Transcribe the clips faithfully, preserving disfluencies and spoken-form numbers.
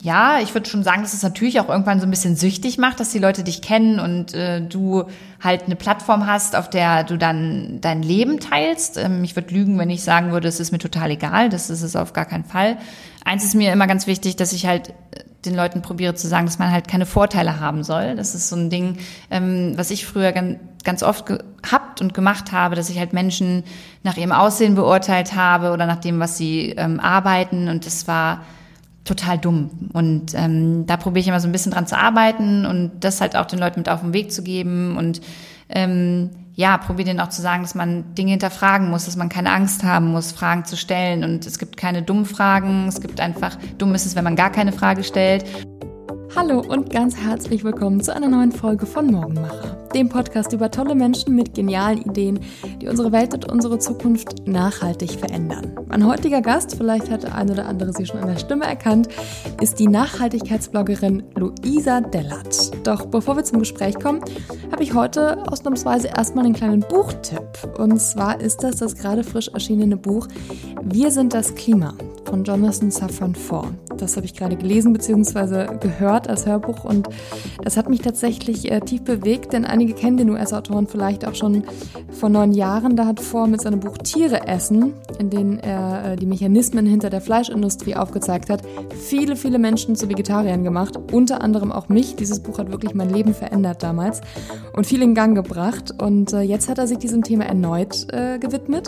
ja, ich würde schon sagen, dass es natürlich auch irgendwann so ein bisschen süchtig macht, dass die Leute dich kennen und äh, du halt eine Plattform hast, auf der du dann dein Leben teilst. Ähm, ich würde lügen, wenn ich sagen würde, es ist mir total egal. Das ist es auf gar keinen Fall. Eins ist mir immer ganz wichtig, dass ich halt den Leuten probiere zu sagen, dass man halt keine Vorteile haben soll. Das ist so ein Ding, ähm, was ich früher ganz, ganz oft gehabt und gemacht habe, dass ich halt Menschen nach ihrem Aussehen beurteilt habe oder nach dem, was sie ähm, arbeiten. Und das war total dumm. Und ähm, da probiere ich immer so ein bisschen dran zu arbeiten und das halt auch den Leuten mit auf den Weg zu geben und ähm, ja, probiere denen auch zu sagen, dass man Dinge hinterfragen muss, dass man keine Angst haben muss, Fragen zu stellen. Und es gibt keine dummen Fragen, es gibt einfach, dumm ist es, wenn man gar keine Frage stellt. Hallo und ganz herzlich willkommen zu einer neuen Folge von Morgenmacher, dem Podcast über tolle Menschen mit genialen Ideen, die unsere Welt und unsere Zukunft nachhaltig verändern. Mein heutiger Gast, vielleicht hat der eine oder andere sie schon an der Stimme erkannt, ist die Nachhaltigkeitsbloggerin Luisa Dellert. Doch bevor wir zum Gespräch kommen, habe ich heute ausnahmsweise erstmal einen kleinen Buchtipp. Und zwar ist das das gerade frisch erschienene Buch Wir sind das Klima von Jonathan Safran Foer. Das habe ich gerade gelesen bzw. gehört als Hörbuch und das hat mich tatsächlich äh, tief bewegt, denn einige kennen den U S-Autoren vielleicht auch schon vor neun Jahren. Da hat Foer mit seinem Buch Tiere essen, in dem er äh, die Mechanismen hinter der Fleischindustrie aufgezeigt hat, viele, viele Menschen zu Vegetariern gemacht, unter anderem auch mich. Dieses Buch hat wirklich mein Leben verändert damals und viel in Gang gebracht und äh, jetzt hat er sich diesem Thema erneut äh, gewidmet.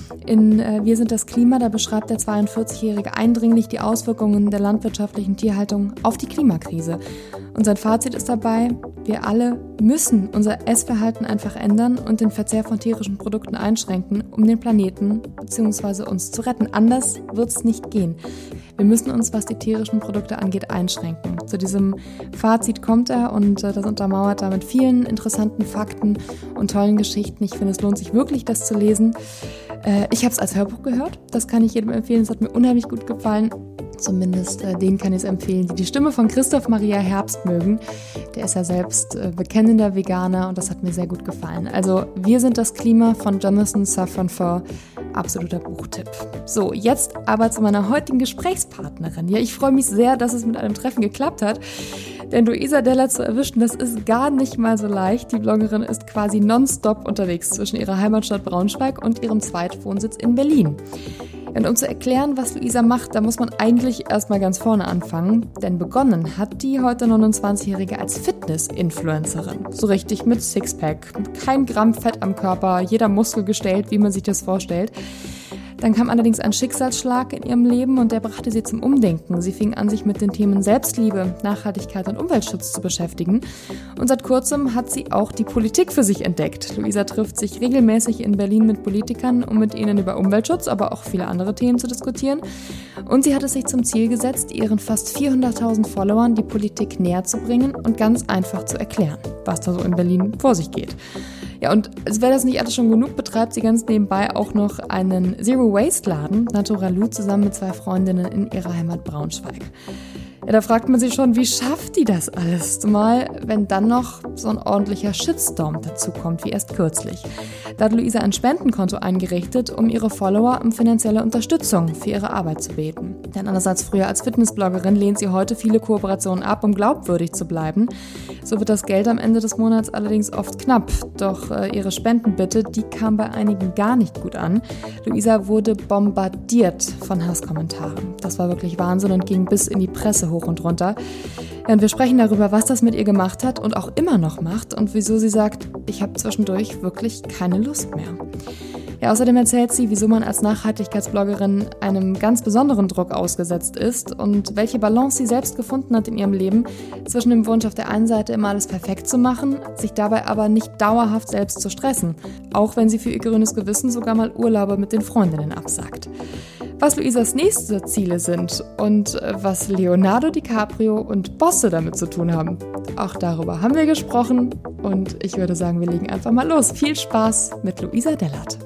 In äh, Wir sind das Klima, da beschreibt der zweiundvierzigjährige eindringlich die Auswirkungen der landwirtschaftlichen Tierhaltung auf die Klimakrise. Und sein Fazit ist dabei, wir alle müssen unser Essverhalten einfach ändern und den Verzehr von tierischen Produkten einschränken, um den Planeten bzw. uns zu retten. Anders wird es nicht gehen. Wir müssen uns, was die tierischen Produkte angeht, einschränken. Zu diesem Fazit kommt er und das untermauert er mit vielen interessanten Fakten und tollen Geschichten. Ich finde, es lohnt sich wirklich, das zu lesen. Ich habe es als Hörbuch gehört, das kann ich jedem empfehlen, es hat mir unheimlich gut gefallen. Zumindest äh, denen kann ich es empfehlen, die die Stimme von Christoph Maria Herbst mögen. Der ist ja selbst äh, bekennender Veganer und das hat mir sehr gut gefallen. Also Wir sind das Klima von Jonathan Safran Foer, absoluter Buchtipp. So, jetzt aber zu meiner heutigen Gesprächspartnerin. Ja, ich freue mich sehr, dass es mit einem Treffen geklappt hat. Denn Luisa Dellert zu erwischen, das ist gar nicht mal so leicht. Die Bloggerin ist quasi nonstop unterwegs zwischen ihrer Heimatstadt Braunschweig und ihrem Zweitwohnsitz in Berlin. Und um zu erklären, was Luisa macht, da muss man eigentlich erstmal ganz vorne anfangen. Denn begonnen hat die heute neunundzwanzigjährige als Fitness-Influencerin. So richtig mit Sixpack, kein Gramm Fett am Körper, jeder Muskel gestellt, wie man sich das vorstellt. Dann kam allerdings ein Schicksalsschlag in ihrem Leben und der brachte sie zum Umdenken. Sie fing an, sich mit den Themen Selbstliebe, Nachhaltigkeit und Umweltschutz zu beschäftigen. Und seit kurzem hat sie auch die Politik für sich entdeckt. Luisa trifft sich regelmäßig in Berlin mit Politikern, um mit ihnen über Umweltschutz, aber auch viele andere Themen zu diskutieren. Und sie hat es sich zum Ziel gesetzt, ihren fast vierhunderttausend Followern die Politik näher zu bringen und ganz einfach zu erklären, was da so in Berlin vor sich geht. Ja, und als wäre das nicht alles schon genug, betreibt sie ganz nebenbei auch noch einen Zero-Waste-Laden, Naturalu, zusammen mit zwei Freundinnen in ihrer Heimat Braunschweig. Ja, da fragt man sich schon, wie schafft die das alles? Zumal, wenn dann noch so ein ordentlicher Shitstorm dazu kommt, wie erst kürzlich. Da hat Luisa ein Spendenkonto eingerichtet, um ihre Follower um finanzielle Unterstützung für ihre Arbeit zu beten. Denn anders als früher als Fitnessbloggerin lehnt sie heute viele Kooperationen ab, um glaubwürdig zu bleiben. So wird das Geld am Ende des Monats allerdings oft knapp. Doch äh, ihre Spendenbitte, die kam bei einigen gar nicht gut an. Luisa wurde bombardiert von Hasskommentaren. Das war wirklich Wahnsinn und ging bis in die Presse hoch und runter. Ja, und wir sprechen darüber, was das mit ihr gemacht hat und auch immer noch macht und wieso sie sagt, ich habe zwischendurch wirklich keine Lust mehr. Ja, außerdem erzählt sie, wieso man als Nachhaltigkeitsbloggerin einem ganz besonderen Druck ausgesetzt ist und welche Balance sie selbst gefunden hat in ihrem Leben zwischen dem Wunsch auf der einen Seite immer alles perfekt zu machen, sich dabei aber nicht dauerhaft selbst zu stressen, auch wenn sie für ihr grünes Gewissen sogar mal Urlaube mit den Freundinnen absagt. Was Luisas nächste Ziele sind und was Leonardo DiCaprio und Bosse damit zu tun haben. Auch darüber haben wir gesprochen und ich würde sagen, wir legen einfach mal los. Viel Spaß mit Luisa Dellert.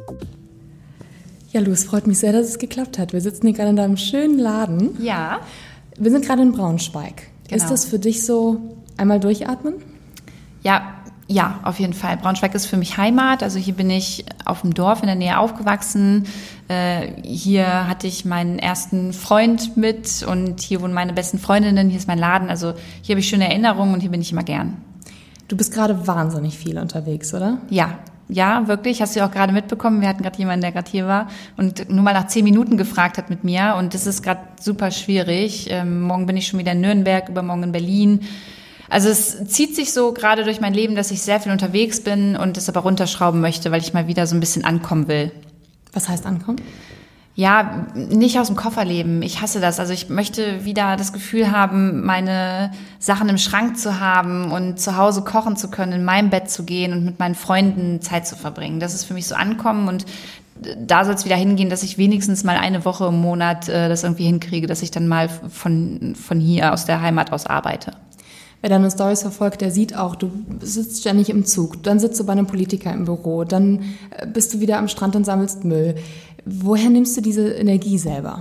Ja, Lu, es freut mich sehr, dass es geklappt hat. Wir sitzen hier gerade in deinem schönen Laden. Ja. Wir sind gerade in Braunschweig. Genau. Ist das für dich so einmal durchatmen? Ja, Ja, auf jeden Fall. Braunschweig ist für mich Heimat. Also hier bin ich auf dem Dorf in der Nähe aufgewachsen. Äh, hier hatte ich meinen ersten Freund mit und hier wohnen meine besten Freundinnen. Hier ist mein Laden. Also hier habe ich schöne Erinnerungen und hier bin ich immer gern. Du bist gerade wahnsinnig viel unterwegs, oder? Ja, ja, wirklich. Hast du ja auch gerade mitbekommen. Wir hatten gerade jemanden, der gerade hier war und nur mal nach zehn Minuten gefragt hat mit mir. Und das ist gerade super schwierig. Ähm, morgen bin ich schon wieder in Nürnberg, übermorgen in Berlin. Also es zieht sich so gerade durch mein Leben, dass ich sehr viel unterwegs bin und es aber runterschrauben möchte, weil ich mal wieder so ein bisschen ankommen will. Was heißt ankommen? Ja, nicht aus dem Koffer leben. Ich hasse das. Also ich möchte wieder das Gefühl haben, meine Sachen im Schrank zu haben und zu Hause kochen zu können, in meinem Bett zu gehen und mit meinen Freunden Zeit zu verbringen. Das ist für mich so ankommen und da soll es wieder hingehen, dass ich wenigstens mal eine Woche im Monat äh, das irgendwie hinkriege, dass ich dann mal von, von hier aus der Heimat aus arbeite. Wer deine Storys verfolgt, der sieht auch, du sitzt ständig im Zug, dann sitzt du bei einem Politiker im Büro, dann bist du wieder am Strand und sammelst Müll. Woher nimmst du diese Energie selber?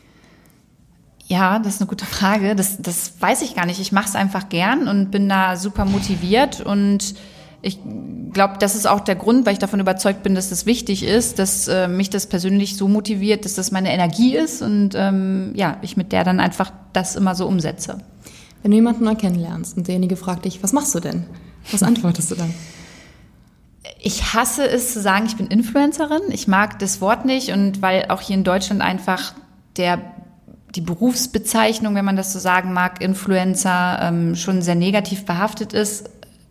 Ja, das ist eine gute Frage. Das, das weiß ich gar nicht. Ich mache es einfach gern und bin da super motiviert und ich glaube, das ist auch der Grund, weil ich davon überzeugt bin, dass das wichtig ist, dass äh, mich das persönlich so motiviert, dass das meine Energie ist und ähm, ja, ich mit der dann einfach das immer so umsetze. Wenn du jemanden neu kennenlernst und derjenige fragt dich, was machst du denn? Was antwortest du dann? Ich hasse es zu sagen, ich bin Influencerin. Ich mag das Wort nicht und weil auch hier in Deutschland einfach der die Berufsbezeichnung, wenn man das so sagen mag, Influencer, ähm, schon sehr negativ behaftet ist,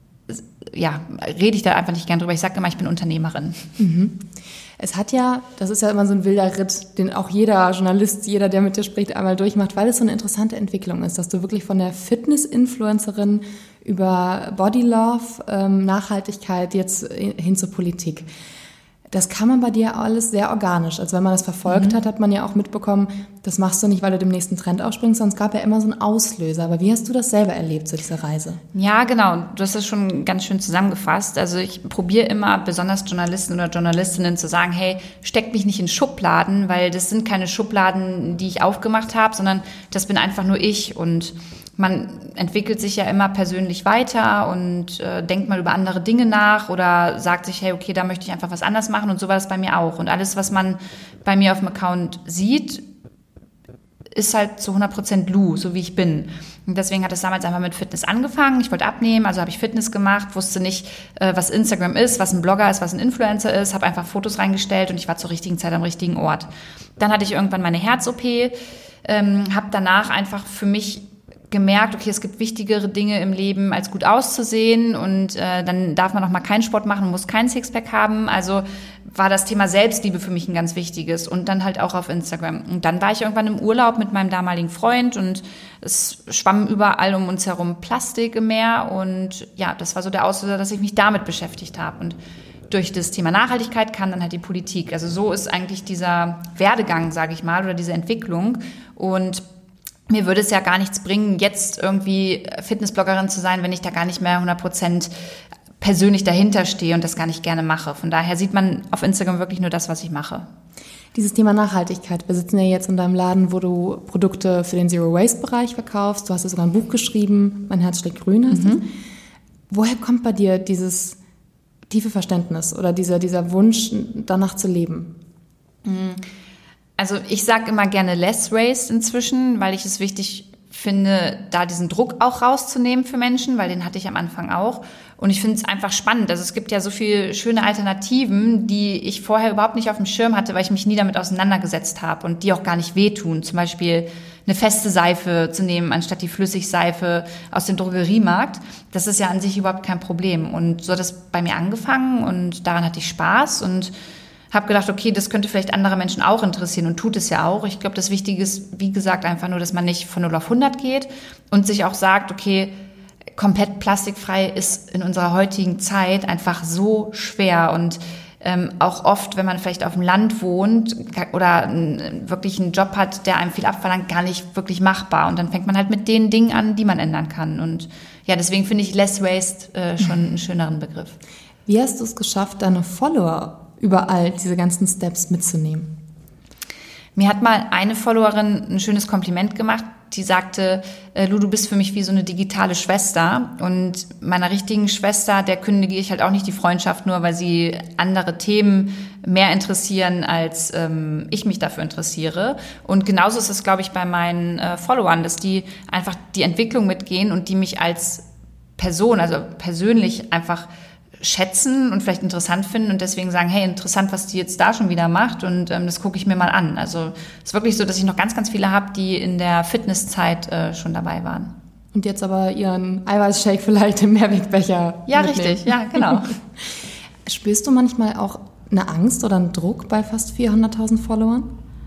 ja, rede ich da einfach nicht gern drüber. Ich sage immer, ich bin Unternehmerin. Mhm. Es hat ja, das ist ja immer so ein wilder Ritt, den auch jeder Journalist, jeder, der mit dir spricht, einmal durchmacht, weil es so eine interessante Entwicklung ist, dass du wirklich von der Fitness-Influencerin über Body Love, ähm, Nachhaltigkeit jetzt hin zur Politik. Das kann man bei dir alles sehr organisch. Also wenn man das verfolgt mhm. hat, hat man ja auch mitbekommen, das machst du nicht, weil du dem nächsten Trend aufspringst, sondern es gab ja immer so einen Auslöser. Aber wie hast du das selber erlebt, so diese Reise? Ja, genau. Du hast das schon ganz schön zusammengefasst. Also ich probiere immer, besonders Journalisten oder Journalistinnen zu sagen, hey, steck mich nicht in Schubladen, weil das sind keine Schubladen, die ich aufgemacht habe, sondern das bin einfach nur ich und man entwickelt sich ja immer persönlich weiter und äh, denkt mal über andere Dinge nach oder sagt sich, hey, okay, da möchte ich einfach was anders machen und so war das bei mir auch. Und alles, was man bei mir auf dem Account sieht, ist halt zu hundert Prozent Lou, so wie ich bin. Und deswegen hat es damals einfach mit Fitness angefangen. Ich wollte abnehmen, also habe ich Fitness gemacht, wusste nicht, äh, was Instagram ist, was ein Blogger ist, was ein Influencer ist, habe einfach Fotos reingestellt und ich war zur richtigen Zeit am richtigen Ort. Dann hatte ich irgendwann meine Herz-O P, ähm, habe danach einfach für mich gemerkt, okay, es gibt wichtigere Dinge im Leben, als gut auszusehen und äh, dann darf man auch mal keinen Sport machen, muss kein Sixpack haben. Also war das Thema Selbstliebe für mich ein ganz wichtiges und dann halt auch auf Instagram. Und dann war ich irgendwann im Urlaub mit meinem damaligen Freund und es schwamm überall um uns herum Plastik im Meer und ja, das war so der Auslöser, dass ich mich damit beschäftigt habe und durch das Thema Nachhaltigkeit kam dann halt die Politik. Also so ist eigentlich dieser Werdegang, sage ich mal, oder diese Entwicklung und mir würde es ja gar nichts bringen, jetzt irgendwie Fitnessbloggerin zu sein, wenn ich da gar nicht mehr hundert Prozent persönlich dahinter stehe und das gar nicht gerne mache. Von daher sieht man auf Instagram wirklich nur das, was ich mache. Dieses Thema Nachhaltigkeit. Wir sitzen ja jetzt in deinem Laden, wo du Produkte für den Zero-Waste-Bereich verkaufst. Du hast ja sogar ein Buch geschrieben, Mein Herz schlägt grün heißt es. Mhm. Woher kommt bei dir dieses tiefe Verständnis oder dieser, dieser Wunsch, danach zu leben? Mhm. Also ich sage immer gerne less waste inzwischen, weil ich es wichtig finde, da diesen Druck auch rauszunehmen für Menschen, weil den hatte ich am Anfang auch. Und ich finde es einfach spannend. Also es gibt ja so viele schöne Alternativen, die ich vorher überhaupt nicht auf dem Schirm hatte, weil ich mich nie damit auseinandergesetzt habe und die auch gar nicht wehtun. Zum Beispiel eine feste Seife zu nehmen, anstatt die Flüssigseife aus dem Drogeriemarkt. Das ist ja an sich überhaupt kein Problem. Und so hat es bei mir angefangen und daran hatte ich Spaß und habe gedacht, okay, das könnte vielleicht andere Menschen auch interessieren und tut es ja auch. Ich glaube, das Wichtige ist, wie gesagt, einfach nur, dass man nicht von null auf hundert geht und sich auch sagt, okay, komplett plastikfrei ist in unserer heutigen Zeit einfach so schwer und ähm, auch oft, wenn man vielleicht auf dem Land wohnt oder n, wirklich einen Job hat, der einem viel abverlangt, gar nicht wirklich machbar. Und dann fängt man halt mit den Dingen an, die man ändern kann. Und ja, deswegen finde ich Less Waste äh, schon einen schöneren Begriff. Wie hast du es geschafft, deine Follower überall diese ganzen Steps mitzunehmen? Mir hat mal eine Followerin ein schönes Kompliment gemacht. die sagte, äh, Lu, du bist für mich wie so eine digitale Schwester. Und meiner richtigen Schwester, der kündige ich halt auch nicht die Freundschaft, nur weil sie andere Themen mehr interessieren, als ähm, ich mich dafür interessiere. Und genauso ist es, glaube ich, bei meinen äh, Followern, dass die einfach die Entwicklung mitgehen und die mich als Person, also persönlich einfach schätzen und vielleicht interessant finden und deswegen sagen, hey, interessant, was die jetzt da schon wieder macht und ähm, das gucke ich mir mal an. Also es ist wirklich so, dass ich noch ganz, ganz viele habe, die in der Fitnesszeit äh, schon dabei waren. Und jetzt aber ihren Eiweißshake vielleicht im Mehrwegbecher Ja, mitnehmen. richtig, ja, genau. Spürst du manchmal auch eine Angst oder einen Druck bei fast vierhunderttausend Followern?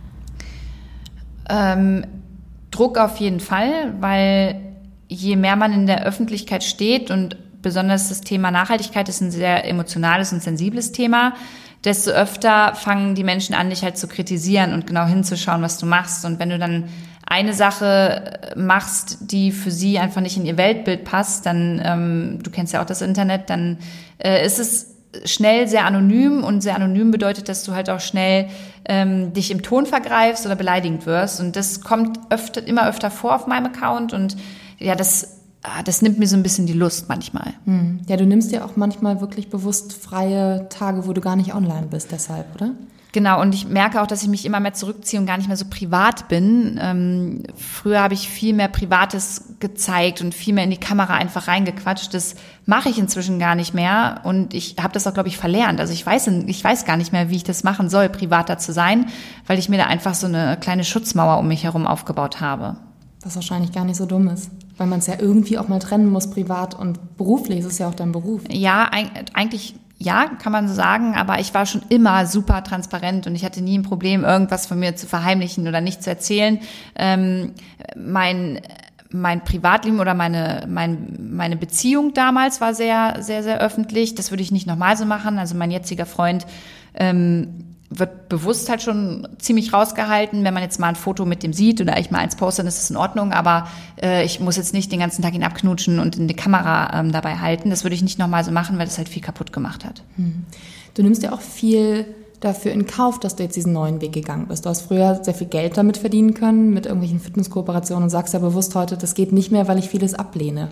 Ähm, Druck auf jeden Fall, weil je mehr man in der Öffentlichkeit steht und besonders das Thema Nachhaltigkeit ist ein sehr emotionales und sensibles Thema, desto öfter fangen die Menschen an, dich halt zu kritisieren und genau hinzuschauen, was du machst. Und wenn du dann eine Sache machst, die für sie einfach nicht in ihr Weltbild passt, dann, ähm, du kennst ja auch das Internet, dann äh, ist es schnell sehr anonym und sehr anonym bedeutet, dass du halt auch schnell ähm, dich im Ton vergreifst oder beleidigend wirst. Und das kommt öfter, immer öfter vor auf meinem Account und ja, das Das nimmt mir so ein bisschen die Lust manchmal. Hm. Ja, du nimmst ja auch manchmal wirklich bewusst freie Tage, wo du gar nicht online bist, deshalb, oder? Genau, und ich merke auch, dass ich mich immer mehr zurückziehe und gar nicht mehr so privat bin. Ähm, früher habe ich viel mehr Privates gezeigt und viel mehr in die Kamera einfach reingequatscht. Das mache ich inzwischen gar nicht mehr und ich habe das auch, glaube ich, verlernt. Also ich weiß, ich weiß gar nicht mehr, wie ich das machen soll, privater zu sein, weil ich mir da einfach so eine kleine Schutzmauer um mich herum aufgebaut habe. Was wahrscheinlich gar nicht so dumm ist, weil man es ja irgendwie auch mal trennen muss, privat und beruflich. Es ist ja auch dein Beruf. Ja, eigentlich ja, kann man so sagen, aber ich war schon immer super transparent und ich hatte nie ein Problem, irgendwas von mir zu verheimlichen oder nicht zu erzählen. Ähm, mein mein Privatleben oder meine mein, meine Beziehung damals war sehr, sehr, sehr öffentlich. Das würde ich nicht nochmal so machen. Also mein jetziger Freund ähm, wird bewusst halt schon ziemlich rausgehalten. Wenn man jetzt mal ein Foto mit dem sieht oder ich mal eins poste, dann ist es in Ordnung. Aber äh, ich muss jetzt nicht den ganzen Tag ihn abknutschen und in die Kamera ähm, dabei halten. Das würde ich nicht nochmal so machen, weil das halt viel kaputt gemacht hat. Hm. Du nimmst ja auch viel dafür in Kauf, dass du jetzt diesen neuen Weg gegangen bist. Du hast früher sehr viel Geld damit verdienen können, mit irgendwelchen Fitnesskooperationen und sagst ja bewusst heute, das geht nicht mehr, weil ich vieles ablehne.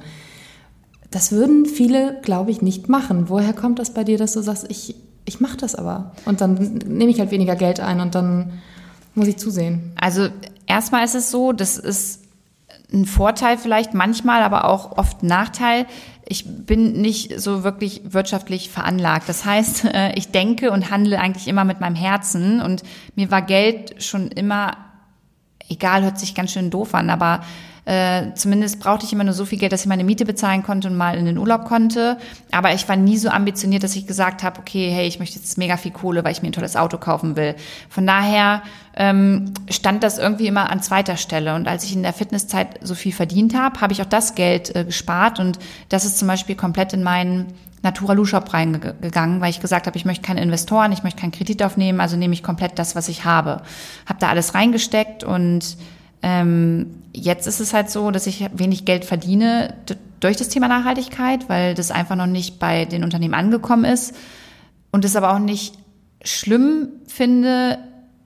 Das würden viele, glaube ich, nicht machen. Woher kommt das bei dir, dass du sagst, ich Ich mache das aber. Und dann nehme ich halt weniger Geld ein und dann muss ich zusehen. Also erstmal ist es so, das ist ein Vorteil vielleicht manchmal, aber auch oft ein Nachteil. Ich bin nicht so wirklich wirtschaftlich veranlagt. Das heißt, ich denke und handle eigentlich immer mit meinem Herzen. Und mir war Geld schon immer, egal, hört sich ganz schön doof an, aber Äh, zumindest brauchte ich immer nur so viel Geld, dass ich meine Miete bezahlen konnte und mal in den Urlaub konnte. Aber ich war nie so ambitioniert, dass ich gesagt habe, okay, hey, ich möchte jetzt mega viel Kohle, weil ich mir ein tolles Auto kaufen will. Von daher ähm, stand das irgendwie immer an zweiter Stelle. Und als ich in der Fitnesszeit so viel verdient habe, habe ich auch das Geld äh, gespart. Und das ist zum Beispiel komplett in meinen Naturalu-Shop reingegangen, weil ich gesagt habe, ich möchte keine Investoren, ich möchte keinen Kredit aufnehmen, also nehme ich komplett das, was ich habe. Habe da alles reingesteckt und ähm, jetzt ist es halt so, dass ich wenig Geld verdiene d- durch das Thema Nachhaltigkeit, weil das einfach noch nicht bei den Unternehmen angekommen ist und es aber auch nicht schlimm finde.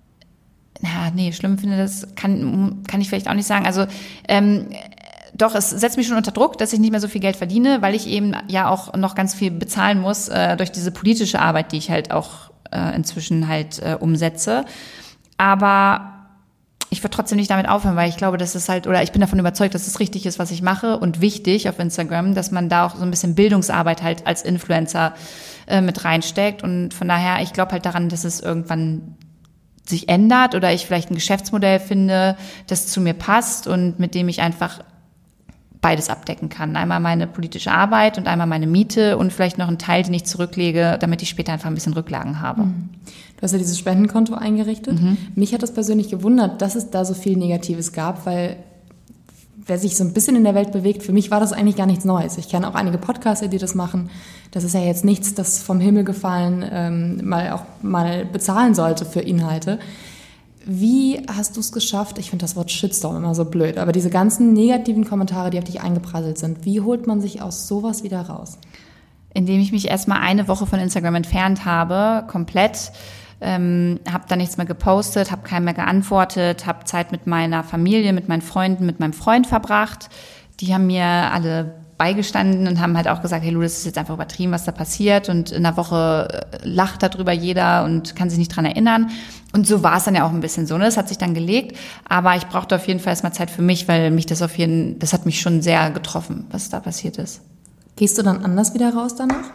Ja, nee, schlimm finde, das kann, kann ich vielleicht auch nicht sagen. Also ähm, doch, es setzt mich schon unter Druck, dass ich nicht mehr so viel Geld verdiene, weil ich eben ja auch noch ganz viel bezahlen muss äh, durch diese politische Arbeit, die ich halt auch äh, inzwischen halt äh, umsetze. Aber ich würde trotzdem nicht damit aufhören, weil ich glaube, dass es halt, oder ich bin davon überzeugt, dass es richtig ist, was ich mache und wichtig auf Instagram, dass man da auch so ein bisschen Bildungsarbeit halt als Influencer äh, mit reinsteckt und von daher, ich glaube halt daran, dass es irgendwann sich ändert oder ich vielleicht ein Geschäftsmodell finde, das zu mir passt und mit dem ich einfach beides abdecken kann. Einmal meine politische Arbeit und einmal meine Miete und vielleicht noch einen Teil, den ich zurücklege, damit ich später einfach ein bisschen Rücklagen habe. Mhm. Du hast ja dieses Spendenkonto eingerichtet. Mhm. Mich hat das persönlich gewundert, dass es da so viel Negatives gab, weil wer sich so ein bisschen in der Welt bewegt, für mich war das eigentlich gar nichts Neues. Ich kenne auch einige Podcaster, die das machen. Das ist ja jetzt nichts, das vom Himmel gefallen ähm, mal auch mal bezahlen sollte für Inhalte. Wie hast du es geschafft? Ich finde das Wort Shitstorm immer so blöd, aber diese ganzen negativen Kommentare, die auf dich eingeprasselt sind, wie holt man sich aus sowas wieder raus? Indem ich mich erstmal eine Woche von Instagram entfernt habe, komplett. ähm, habe da nichts mehr gepostet, habe keinem mehr geantwortet, habe Zeit mit meiner Familie, mit meinen Freunden, mit meinem Freund verbracht. Die haben mir alle beigestanden und haben halt auch gesagt, hey Lu, das ist jetzt einfach übertrieben, was da passiert, und in einer Woche lacht darüber jeder und kann sich nicht dran erinnern. Und so war es dann ja auch ein bisschen so, ne? Das hat sich dann gelegt, aber ich brauchte auf jeden Fall erstmal Zeit für mich, weil mich das auf jeden, das hat mich schon sehr getroffen, was da passiert ist. Gehst du dann anders wieder raus danach?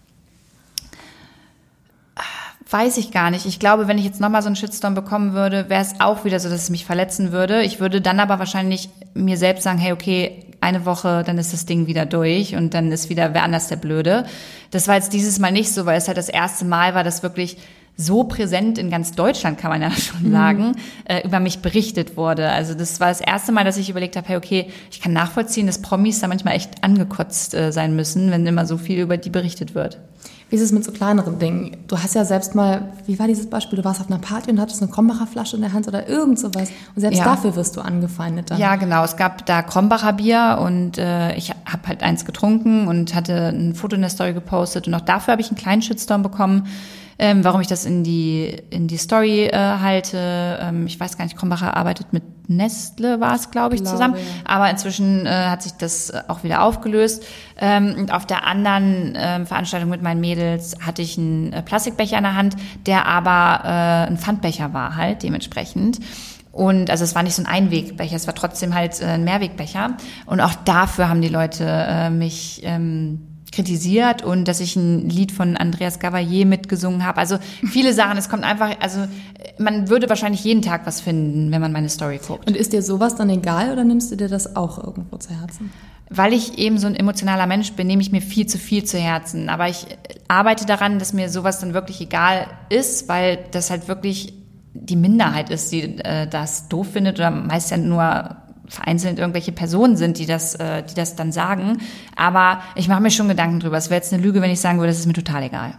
Weiß ich gar nicht. Ich glaube, wenn ich jetzt nochmal so einen Shitstorm bekommen würde, wäre es auch wieder so, dass es mich verletzen würde. Ich würde dann aber wahrscheinlich mir selbst sagen, hey, okay, eine Woche, dann ist das Ding wieder durch und dann ist wieder wer anders der Blöde. Das war jetzt dieses Mal nicht so, weil es halt das erste Mal war, dass wirklich so präsent in ganz Deutschland, kann man ja schon sagen, mhm. äh, über mich berichtet wurde. Also das war das erste Mal, dass ich überlegt habe, hey, okay, ich kann nachvollziehen, dass Promis da manchmal echt angekotzt äh, sein müssen, wenn immer so viel über die berichtet wird. Wie ist es mit so kleineren Dingen? Du hast ja selbst mal, wie war dieses Beispiel? Du warst auf einer Party und hattest eine Krombacher Flasche in der Hand oder irgend sowas. Und selbst ja. dafür wirst du angefeindet dann. Ja, genau. Es gab da Krombacher Bier und äh, ich habe halt eins getrunken und hatte ein Foto in der Story gepostet. Und auch dafür habe ich einen kleinen Shitstorm bekommen, ähm, warum ich das in die in die Story äh, halte. Ähm, ich weiß gar nicht, Krombacher arbeitet mit Nestle, war es, glaube ich, glaube, zusammen. Ja. Aber inzwischen äh, hat sich das auch wieder aufgelöst. Ähm, und auf der anderen äh, Veranstaltung mit meinen Mädels hatte ich einen äh, Plastikbecher in der Hand, der aber äh, ein Pfandbecher war halt dementsprechend. Und also es war nicht so ein Einwegbecher, es war trotzdem halt äh, ein Mehrwegbecher. Und auch dafür haben die Leute äh, mich ähm, kritisiert und dass ich ein Lied von Andreas Gavalier mitgesungen habe. Also viele Sachen, es kommt einfach, also man würde wahrscheinlich jeden Tag was finden, wenn man meine Story guckt. Und ist dir sowas dann egal oder nimmst du dir das auch irgendwo zu Herzen? Weil ich eben so ein emotionaler Mensch bin, nehme ich mir viel zu viel zu Herzen. Aber ich arbeite daran, dass mir sowas dann wirklich egal ist, weil das halt wirklich die Minderheit ist, die äh, das doof findet oder meist ja nur vereinzelt irgendwelche Personen sind, die das, äh, die das dann sagen. Aber ich mache mir schon Gedanken drüber. Es wäre jetzt eine Lüge, wenn ich sagen würde, das ist mir total egal.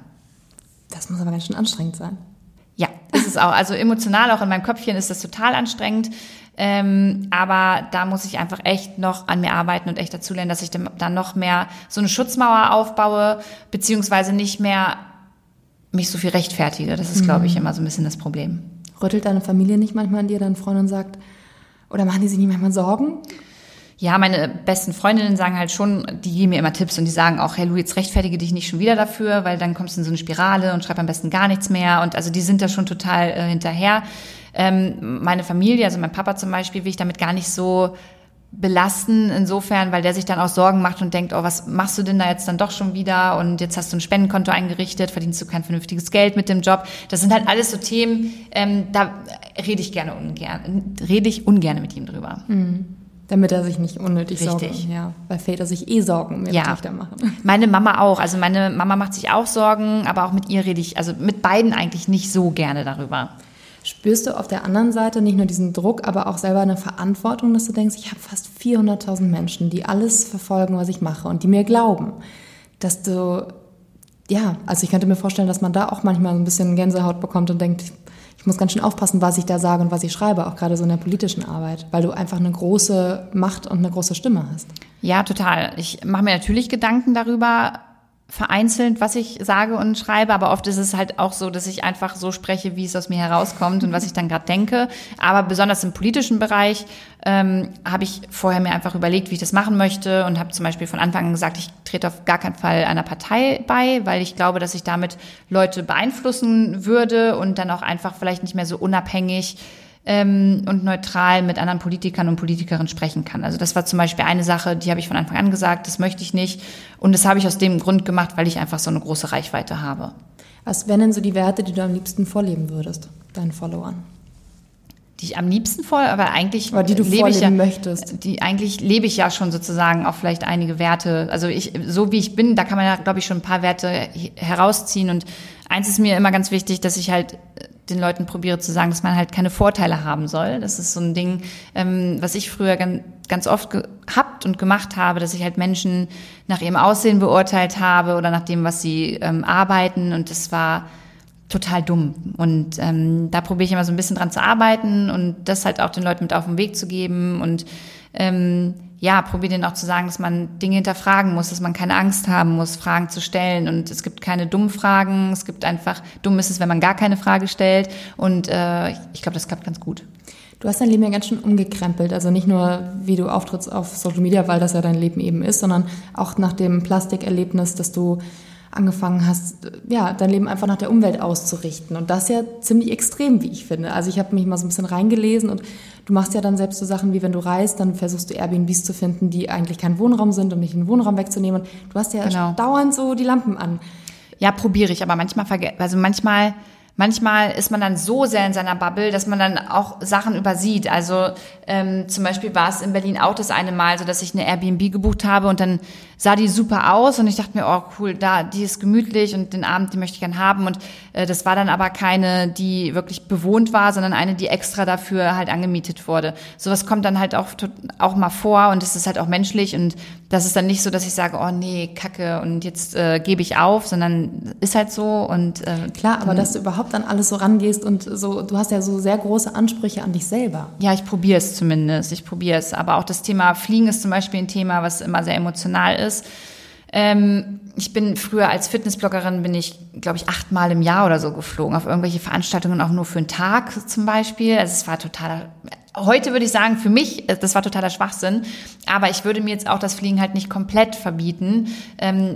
Das muss aber ganz schön anstrengend sein. Ja, ist es auch. Also emotional, auch in meinem Köpfchen ist das total anstrengend. Ähm, aber da muss ich einfach echt noch an mir arbeiten und echt dazulernen, dass ich dann noch mehr so eine Schutzmauer aufbaue, beziehungsweise nicht mehr mich so viel rechtfertige. Das ist, mhm. glaube ich, immer so ein bisschen das Problem. Rüttelt deine Familie nicht manchmal an dir, deine Freundin sagt, oder machen die sich nicht manchmal Sorgen? Ja, meine besten Freundinnen sagen halt schon, die geben mir immer Tipps und die sagen auch, hey Lu, jetzt rechtfertige dich nicht schon wieder dafür, weil dann kommst du in so eine Spirale und schreib am besten gar nichts mehr. Und also die sind da schon total äh, hinterher. Ähm, meine Familie, also mein Papa zum Beispiel, will ich damit gar nicht so belasten, insofern, weil der sich dann auch Sorgen macht und denkt, oh, was machst du denn da jetzt dann doch schon wieder und jetzt hast du ein Spendenkonto eingerichtet, verdienst du kein vernünftiges Geld mit dem Job. Das sind halt alles so Themen, ähm, da rede ich gerne ungern, rede ich ungern mit ihm drüber. Mhm. Damit er sich nicht unnötig Richtig. Sorgen, ja, weil Väter sich eh Sorgen um ihre ja. Töchter machen. Meine Mama auch, also meine Mama macht sich auch Sorgen, aber auch mit ihr rede ich, also mit beiden eigentlich nicht so gerne darüber. Spürst du auf der anderen Seite nicht nur diesen Druck, aber auch selber eine Verantwortung, dass du denkst, ich habe fast vierhunderttausend Menschen, die alles verfolgen, was ich mache und die mir glauben, dass du, ja, also ich könnte mir vorstellen, dass man da auch manchmal ein bisschen Gänsehaut bekommt und denkt, ich muss ganz schön aufpassen, was ich da sage und was ich schreibe, auch gerade so in der politischen Arbeit, weil du einfach eine große Macht und eine große Stimme hast. Ja, total. Ich mache mir natürlich Gedanken darüber, vereinzelt, was ich sage und schreibe, aber oft ist es halt auch so, dass ich einfach so spreche, wie es aus mir herauskommt und was ich dann gerade denke. Aber besonders im politischen Bereich ähm, habe ich vorher mir einfach überlegt, wie ich das machen möchte und habe zum Beispiel von Anfang an gesagt, ich trete auf gar keinen Fall einer Partei bei, weil ich glaube, dass ich damit Leute beeinflussen würde und dann auch einfach vielleicht nicht mehr so unabhängig Ähm, und neutral mit anderen Politikern und Politikerinnen sprechen kann. Also das war zum Beispiel eine Sache, die habe ich von Anfang an gesagt, das möchte ich nicht. Und das habe ich aus dem Grund gemacht, weil ich einfach so eine große Reichweite habe. Was wären denn so die Werte, die du am liebsten vorleben würdest, deinen Followern? Die ich am liebsten vor, aber eigentlich Oder die du lebe ich ja, möchtest. Die eigentlich lebe ich ja schon sozusagen auch vielleicht einige Werte. Also ich, so wie ich bin, da kann man ja, glaube ich, schon ein paar Werte herausziehen. Und eins ist mir immer ganz wichtig, dass ich halt den Leuten probiere zu sagen, dass man halt keine Vorteile haben soll. Das ist so ein Ding, ähm, was ich früher ganz, ganz oft gehabt und gemacht habe, dass ich halt Menschen nach ihrem Aussehen beurteilt habe oder nach dem, was sie ähm, arbeiten. Und das war total dumm. Und ähm, da probiere ich immer so ein bisschen dran zu arbeiten und das halt auch den Leuten mit auf den Weg zu geben. Und ähm, ja, probiere denen auch zu sagen, dass man Dinge hinterfragen muss, dass man keine Angst haben muss, Fragen zu stellen. Und es gibt keine dummen Fragen. Es gibt einfach, dumm ist es, wenn man gar keine Frage stellt. Und äh, ich glaube, das klappt ganz gut. Du hast dein Leben ja ganz schön umgekrempelt. Also nicht nur, wie du auftrittst auf Social Media, weil das ja dein Leben eben ist, sondern auch nach dem Plastikerlebnis, dass du angefangen hast, ja, dein Leben einfach nach der Umwelt auszurichten. Und das ja ziemlich extrem, wie ich finde. Also ich habe mich mal so ein bisschen reingelesen und du machst ja dann selbst so Sachen wie, wenn du reist, dann versuchst du Airbnbs zu finden, die eigentlich kein Wohnraum sind, um nicht den Wohnraum wegzunehmen. Und du hast ja genau. dauernd so die Lampen an. Ja, probiere ich, aber manchmal verge- also manchmal Manchmal ist man dann so sehr in seiner Bubble, dass man dann auch Sachen übersieht. Also ähm, zum Beispiel war es in Berlin auch das eine Mal so, dass ich eine Airbnb gebucht habe und dann sah die super aus und ich dachte mir, oh cool, da die ist gemütlich und den Abend, die möchte ich gern haben. Und äh, das war dann aber keine, die wirklich bewohnt war, sondern eine, die extra dafür halt angemietet wurde. Sowas kommt dann halt auch, auch mal vor und es ist halt auch menschlich und das ist dann nicht so, dass ich sage, oh nee, Kacke und jetzt äh, gebe ich auf, sondern ist halt so und äh, klar, aber dass du überhaupt dann alles so rangehst und so, du hast ja so sehr große Ansprüche an dich selber. Ja, ich probiere es zumindest, ich probiere es. Aber auch das Thema Fliegen ist zum Beispiel ein Thema, was immer sehr emotional ist. Ähm, ich bin früher als Fitnessbloggerin, bin ich, glaube ich, achtmal im Jahr oder so geflogen, auf irgendwelche Veranstaltungen, auch nur für einen Tag zum Beispiel. Also es war totaler, heute würde ich sagen, für mich, das war totaler Schwachsinn. Aber ich würde mir jetzt auch das Fliegen halt nicht komplett verbieten, ähm,